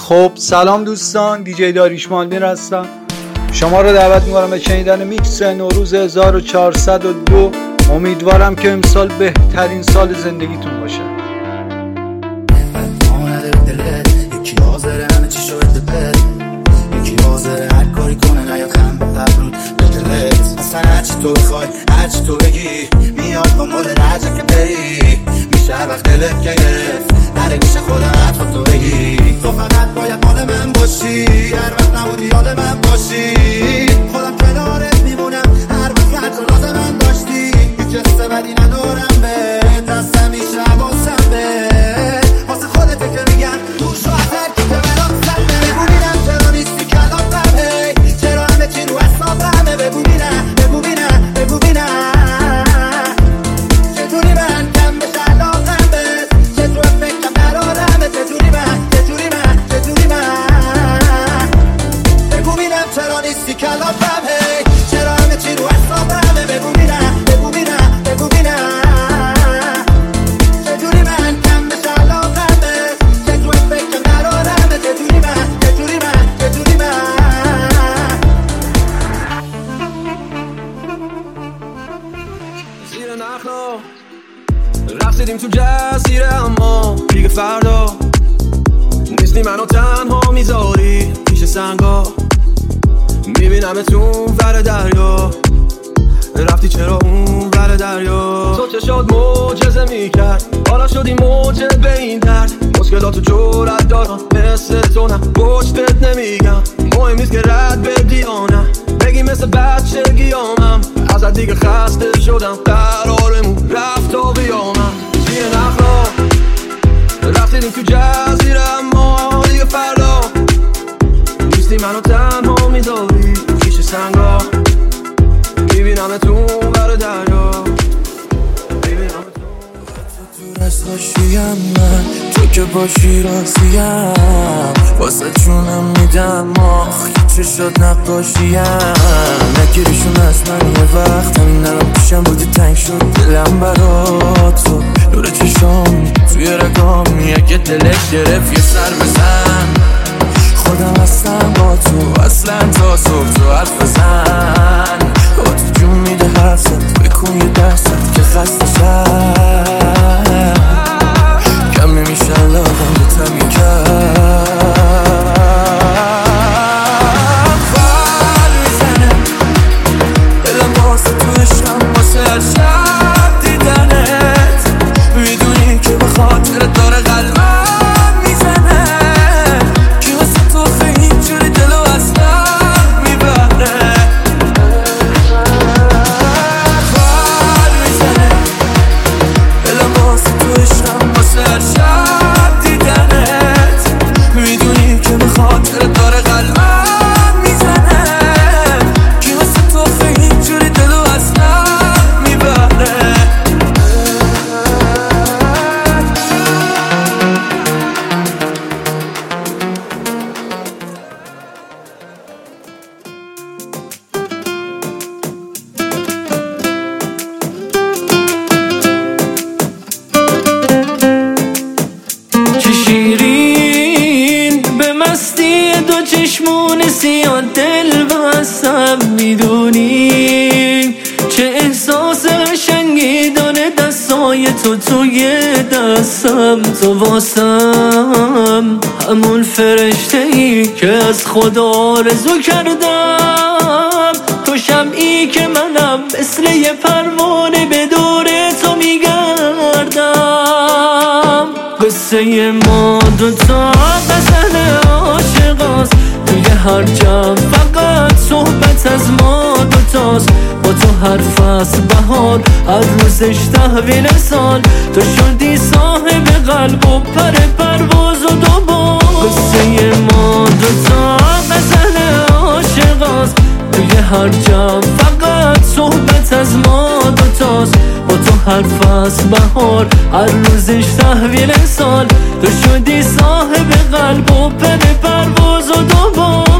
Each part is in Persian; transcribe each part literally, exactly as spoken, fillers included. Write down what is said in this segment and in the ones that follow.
خب سلام دوستان، دیجی داریوش مالمیر هستم. شما رو دعوت می‌کنم به شنیدن میکس نوروز هزار و چهارصد و دو. امیدوارم که امسال بهترین سال زندگیتون باشه. یکی حاضره همه چی شده بد، یکی حاضره هر کاری کنه نیاد خم تبرود به دلت. اصلا هرچی تو بخوای هرچی تو بگی میاد با مال رجه که بری. میشه هر وقت دلت که گرفت نره میشه خودم حرفا تو بگی. تو فقط باید مال من باشی، هر وقت نبودی یاد من باشی. خودم کنارت میمونم هر وقت هر تو لازم من داشتی. هیچ حس بدی ندارم به دست همیشه حواسم به واسه خودت که میگم دوش و اثر که برات سمه. بگو بینم چرا نیستی کلاتم، هی چرا همه چی رو حسابمه. بگو بینم بگو بینم بگو بینم چطوری من کم بشه علاقم بهت، چطور فکرم قرارمه. چطوری من چطوری من چطوری من بگو بینم چرا نیستی کلاتم، هی چرا همه چی رو حسابمه. بگو بینم بگو بینم بگو بینم چطوری من کم بشه علاقم بهت، چطور فکرم قرارمه. چطوری من چطوری من چطوری من زیر نخلا رفتیم تو جزیره، اما دیگه فردا نیستی منو تنها میذاری پیش سنگا. میبینم تو ور دریا، رفتی چرا اون ور دریا. تو چه شد معجزه میکرد، حالا شدی موجه به این درد. مشکلاتو جرأت دارم مثل تو نه پشتت نمیگم. مهم نیست که رد بدی آنم، بگی مثل بچگیامم. ازت دیگه خسته شدم، قرارمون رفت تا بیامم. زیر نخلا رفتیم تو جزیره، اما دیگه فردا نیستی منو تنها میذاری پیش سنگا. میبینم تو ور دریا، میبینم تو دست باشیم من، تو که باشی راضیم. واسه جونم میدم آخ چه شد نقاشیم. نگیریشون از من یه وقت همین الان پیشم بودی تنگ شد دلم برا تو. نور چشام توی رگام یه دلت گرفت یه سر بزن. خودم هستم با تو اصلا تا صبح تو حرف بزن. با تو جون میده حرفت بکن یه درست که خسته شد. کم نمیشه علاقم به تمی کرد. فال میزنه دلم واسه تو عشقم، واسه هر شب دیدنت. میدونی که به خاطر داره قلبم میزنه. که واسه تو خیلی جوری دلو اصلا میبره. فال میزنه دلم واسه تو عشقم، واسه هر شب دیدنت. میدونی که به خاطر داره قلبم میزنه. که واسه تو خیلی جوری دلو اصلا میبره. چه شیرین به مستی دو چشمون سیاه دل بستم. میدونی چه احساس قشنگی داره دستای تو توی دستم. تو واسم همون فرشته ای که از خدا آرزو کردم. تو شمعی که منم مثل یه پروانه به دور تو میگردم. قصه ما دوتا غزل عاشقاست، توی هر جمع فقط صحبت از ما دوتاست. با تو هر فصل بهار، هر روزش تحویل سال. تو شدی صاحب قلب و پر پرواز و دوبار. قصه ما دوتا غزل عاشقاست، توی هر جمع فقط صحبت از ما دوتاست. با تو هر فصل بهار، هر روزش تحویل سال. تو شدی صاحب قلب و پر پرواز و دوبار.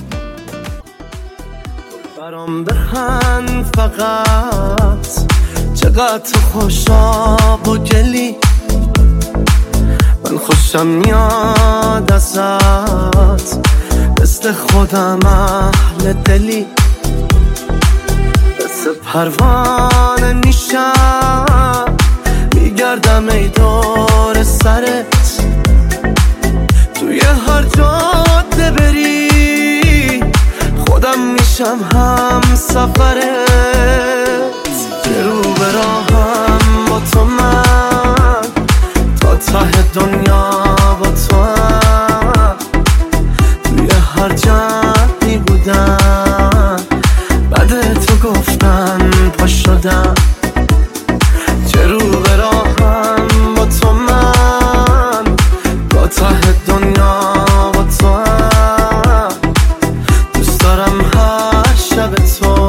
برام بخند فقط چقدر تو خوشاب و گلی، من خوشم میاد ازت، مثل خودم اهل دلی. مثل پروانه میشم میگردم ای دور سرت، توی هر جاده بری خودم میشم هم سفرت. که رو به راهم با تو من، تا ته دنیا با تو هم، توی هر جمعی بودم بعد تو گفتن پا شدم. چه رو به راهم با تو من، تا ته دنیا با تو هم، دوست دارم هر شب تو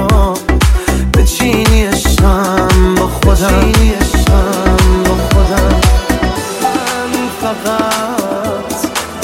بچینیشم با خودم، بچینیشم با خودم. من فقط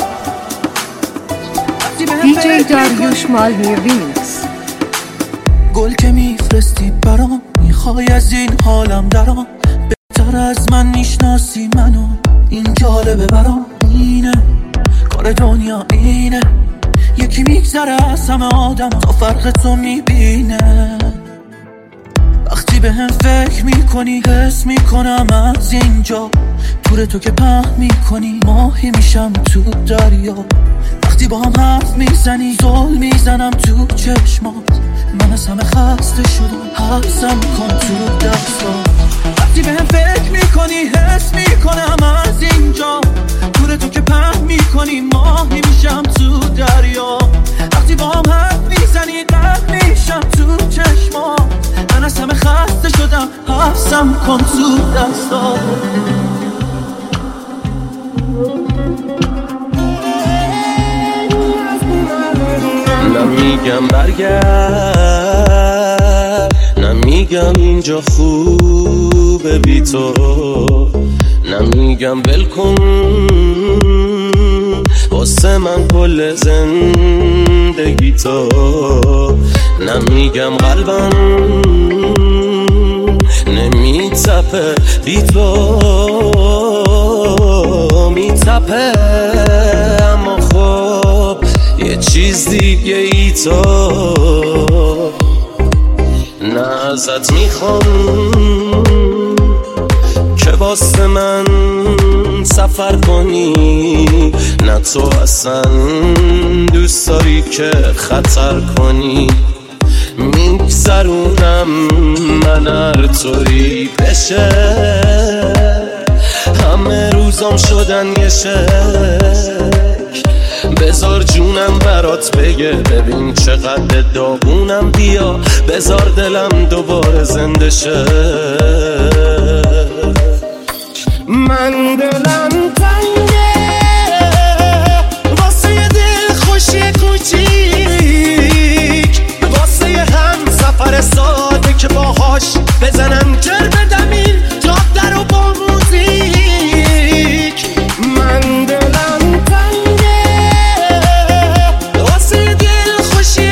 دی جی داریوش مالمی ریمیکس. گل که میفرستی برام، میخوای از این حالم درام، بهتر از من میشناسی منو، این جالبه برام. اینه کار دنیا اینه، یکی میگذره از همه آدم تا فرق تو میبینه. وقتی به هم فکر میکنی حس میکنم از اینجا، دور تو که پهن میکنی ماهی میشم تو دریا. وقتی با هم حرف میزنی زل میزنم تو چشمات، من از همه خسته شدم حبسم کن تو دستات. وقتی به هم فکر میکنی حس میکنم از اینجا، دور تو که پهن میکنی ماهی میشم تو دریا. وقتی با هم حرف میزنی درد میشم تو چشمات، من از همه خسته شدم حبسم کن تو دستات. نمیگم برگرد، نمیگم اینجا خوبه بی تو، نمیگم ول کن واسه من کل زندگی تو، نمیگم قلبم نمیتپه بی تو، میتپه اما خب یه چیز دیگه ای تو. نه ازت میخوام که واسه من سفر کنی، نه تو اصلا دوست داری که خطر کنی. میگذرونم من هر طوری بشه، همه روزام شدن یه شک. بذار جونم برات بگه ببین چقدر داغونم، بیا بذار دلم دوباره زنده شه. من دلم تنگه واسه یه دل خوشی کوچیک، واسه یه هم سفر ساده که باهاش بزنم جر بدم این جاده رو با موزیک. من دلم تنگه واسه یه دل خوشی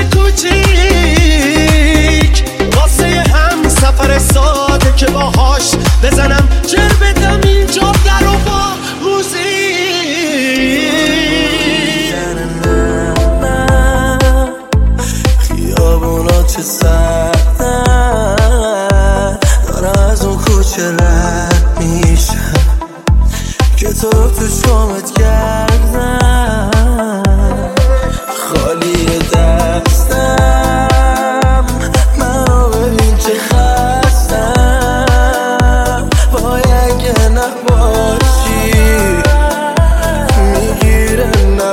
کوچیک، واسه یه هم سفر ساده که باهاش بزنم جر بدم این جاده رو با موزیک. خیابونا چه سردن، دارم از اون کوچه رد میشم که تو رو تو شامت کردم، خالی دستم منو ببین چه خستم، باید که نباشی میگیره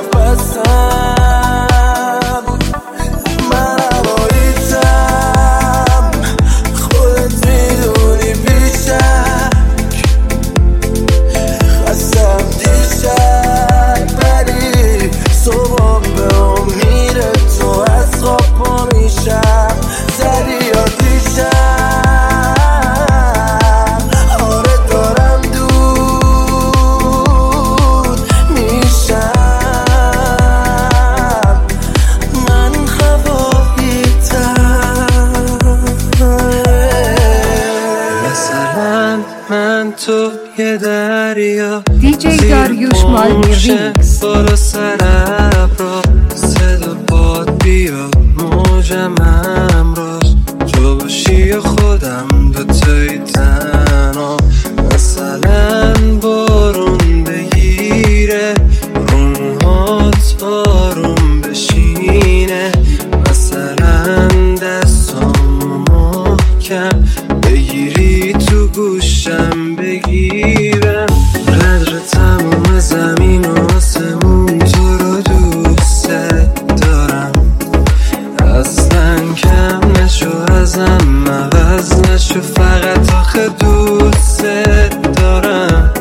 نفسم. من هواییتم خودت میدونی بیشتر، من تو یه دریا دیجی داریوش مالمی ریمیکس. بالا سر ابرا صدا باد بیاد موجم امروز جو باشی خودم دوتایی تنها مثلا بارون بگیره رونهات آروم بشینه مثلا دستامو محکم بگیری تو گوشم بگیرم قدر تموم زمین و آسمون تو رو دوست دارم اصلا کم نشو ازم عوض نشو فقط آخه دوست دارم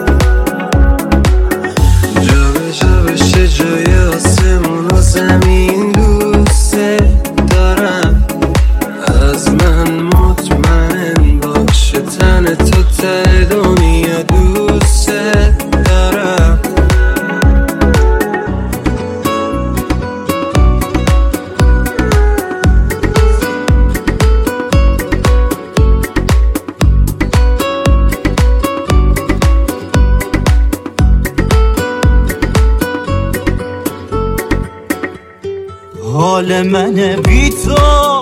جا به جا بشه جای آسمون و زمین دوست دارم از من مطمئن باشه تن تو ته دنیا دوست دارم حال من بی تو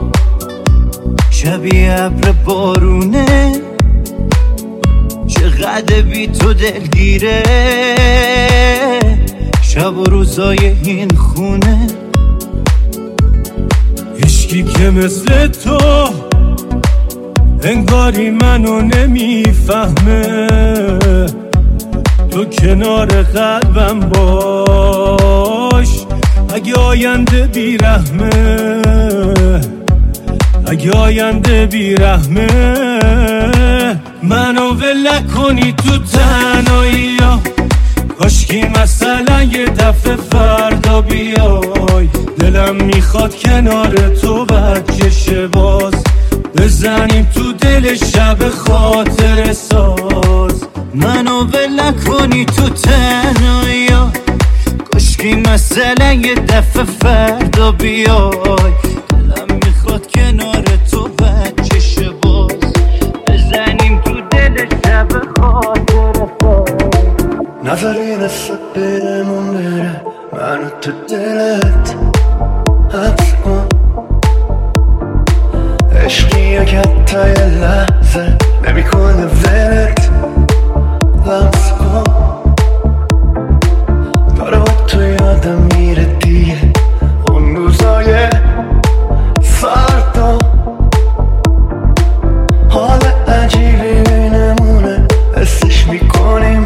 شبیه ابر بارونه چقدر بی تو دلگیره شب و روزای این خونه هیچکی که مثل تو انگاری منو نمیفهمه تو کنار قلبم باش اگه آینده بیرحمه اگه آینده بیرحمه منو ول نکنی تو تنهایی ها کاشکی مثلا یه دفعه فردا بیای دلم میخواد کنار تو بکشه باز بزنیم تو دل شب خاطر ساز منو ول نکنی تو تنهایی ها کاشکی مثلا یه دفعه فردا بیای دلم میخواد کنار تو بکشه باز بزنیم تو دل شب خاطر ساز نذاری نفت برمون بره منو تو دلت حبس کن عشقی که حتی یه لحظه نمیکنه ولت لمس کن داره با تو یادم میره دیگه اون روزای فردا حال عجیبی نمونه حسش میکنیم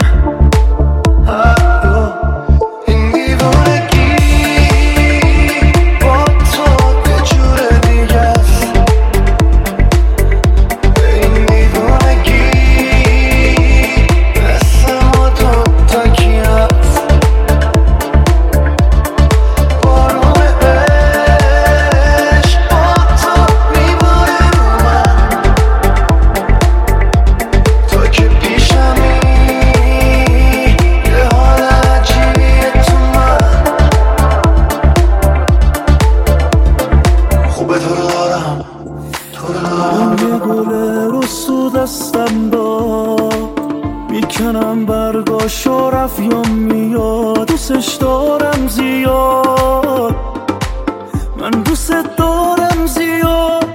این دیوانگی با تو یه جور دیگه است این دیوانگی مثل ما دوتا کی هست بارون عشق با تو میباره رو من تو که پیشمی یه حال عجیبیه تو من خوبه تو رو دارم تو رو دارم یه گله رو سو دستم دا میکنم برگاشو رفیام میاد دوستش دارم زیاد من دوست دارم زیاد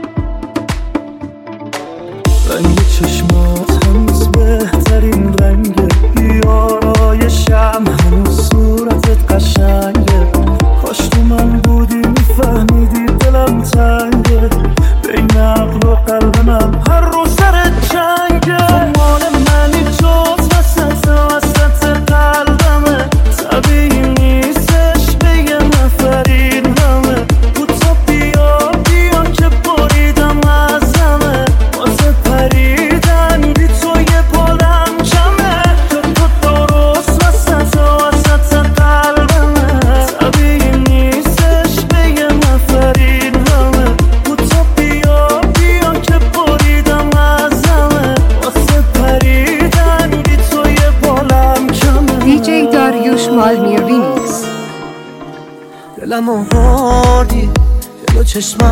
رنگ چشمات هنوز بهترین رنگه بیارایشم هنوز صورتت قشنگه کاش تو من بودی میفهمیدی دلم تنگه بین عقل و قلب من هر روز سر جنگه تو مال منی جز وسط وسط قلبمه طبیعی نیستش بگه نفرین همه تو تا بیا بیا که بریدم ازمه واسه پریدن بی تو یه بالم کمه تو تو درست وسط وسط قلبمه طبیعی نیستش بگه نفرین همه تو تا بیا بیا که بریدم ازمه واسه پریدن بی تو یه بالم کمه دیجی داریوش مالمی ریمیکس. دلم آوردی جلو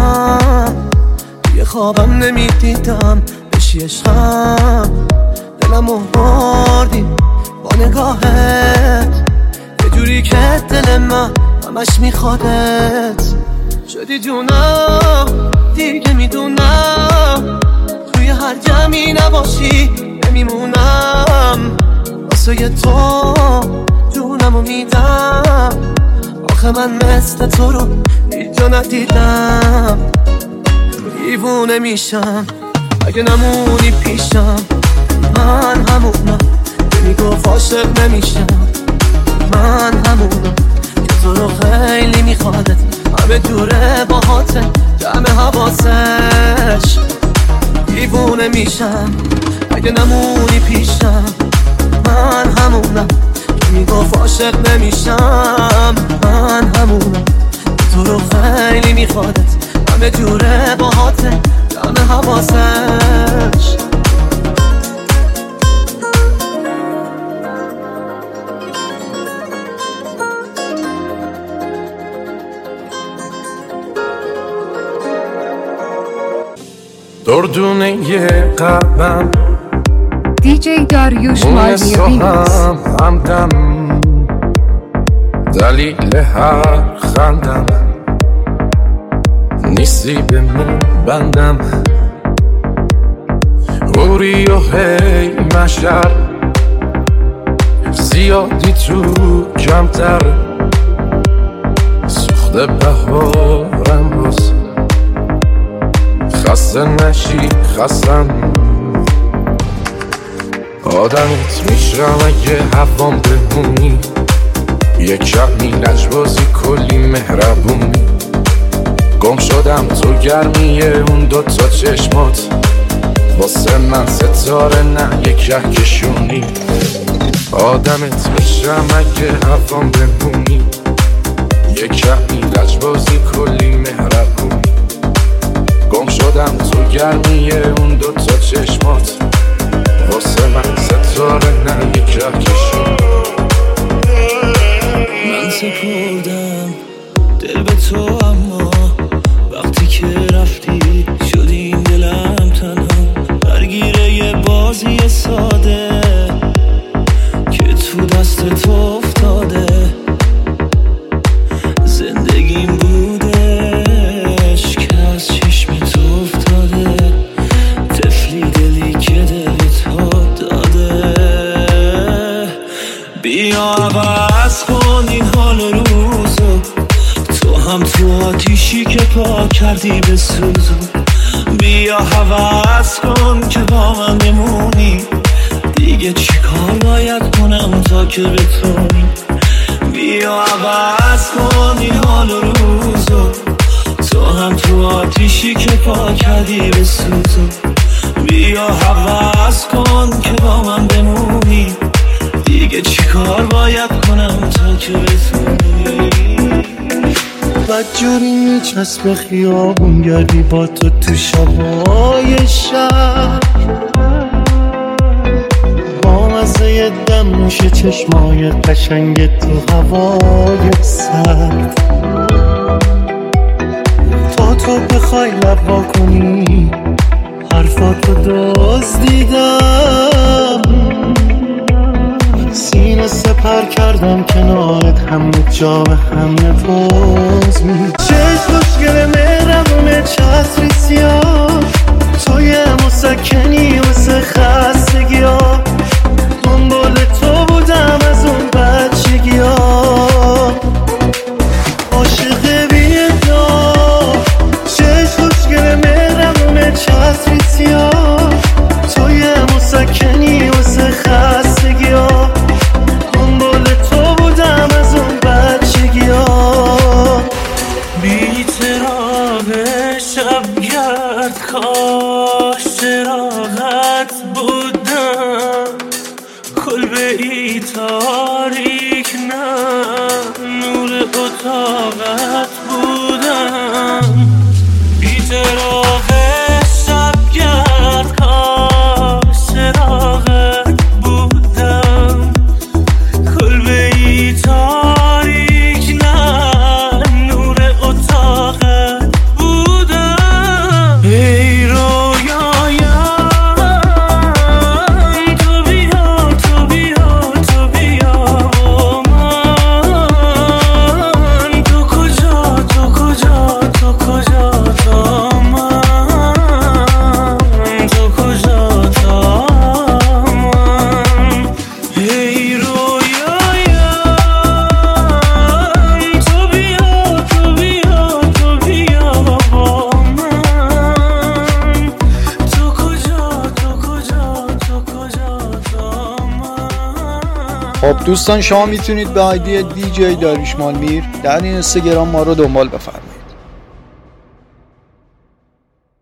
چشمم توی خوابم نمیدیدم بشی عشقم دلمو بردی با نگاهت، یه جوری که دل من همش میخوادت. شدی جونم دیگه میدونم، توی هر جمعی نباشی نمیمونم. واسه تو جونمو میدم، آخه من مثل تو رو هیچ جا ندیدم. دیوونه میشم اگه نمونی پیشم، من همونم که میگفت عاشق نمیشم. من همونم که تو رو خیلی میخوادت، همه دوره باهاته جمع حواسش. دیوونه میشم اگه نمونی پیشم، من همونم که میگفت عاشق نمیشم. من همونم که تو رو خیلی میخوادت، همه جوره باهاته جمع حواسش. دردونه یه قلبم دیجی داریوش مالمی ریمیکس. همدم دلیل هر خندم نیستی به من بندم. غوری و هی مشر زیادی تو کمتر، سوخته بهارم باز خسته نشی خستم. آدمت میشرم اگه هوام بمونی، یک کمی لجبازی کلی مهربونی. گم شدم تو گرمیه اون دوتا چشمات، واسه من ستاره نه یک کهکشونی. آدمت میشرم اگه هوام بمونی، یک کمی لجبازی کلی مهربونی. گم شدم تو گرمیه اون دوتا چشمات، واسه من ستاره نه یک کهکشون. من سپردم دل به تو، اما وقتی که رفتی شدیم دلم تنها، درگیره یه بازی ساده که تو دست تو افتاده. زندگیم بودش که از چشم تو افتاده، طفلی دلی که دلت ها داده. بیا عوض کن این حال و روزو، تو هم تو آتیشی که پا کردی به سوزو. بیا عوض کن که با من بمونی، دیگه چی کار باید کنم تا که بتونی. بیا عوض کن این حال و روزو، تو هم تو آتیشی که پا کردی به سوزو. بیا عوض کن که با من بمونی، دیگه چی کار باید کنم تا که بتونی. بدجوری میچسب خیابون گردی با تو تو شبای شب، با مزه دم نوش چشمای قشنگ تو هوای سرد. تا تو بخوای لبا کنی حرفاتو دزدیدم، سینه سپر کردم کنارت، همه جا به همه باز می. چشم خوشگل مهربونه چتری سیاه، توی مسکنی واسه خستگی ها. دنبال تو بودم از اون بچگی ها، عاشق بی‌ادعا. چشم خوشگل مهربونه چتری سیاه، توی مسکنی واسه خستگی ها. دنبال تو بودم از اون بچگی ها. بی‌طراق شبگرد کاش چراغت بودم، کلبه ای تاریک نه نور اتاقت بودم. بی‌طراق شبگرد کاش چراغت بودم، کلبه ای تاریک نه نور اتاقت بودم. ای رویایم تو خب دوستان، شما میتونید به آیدی دی جی داریوش مالمیر در این اینستاگرام ما رو دنبال بفرمایید.